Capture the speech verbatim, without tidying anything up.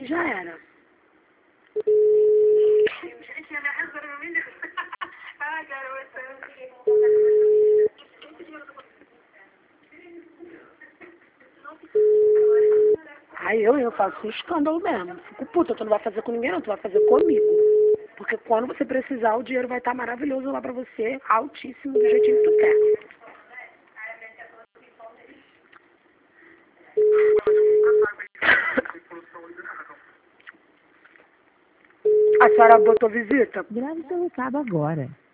Já era. Aí eu, eu faço um escândalo mesmo. Fico puta, tu não vai fazer com ninguém não, tu vai fazer comigo. Porque quando você precisar, o dinheiro vai estar maravilhoso lá pra você, altíssimo, do jeitinho que tu quer. A senhora botou visita? Grave seu recado agora.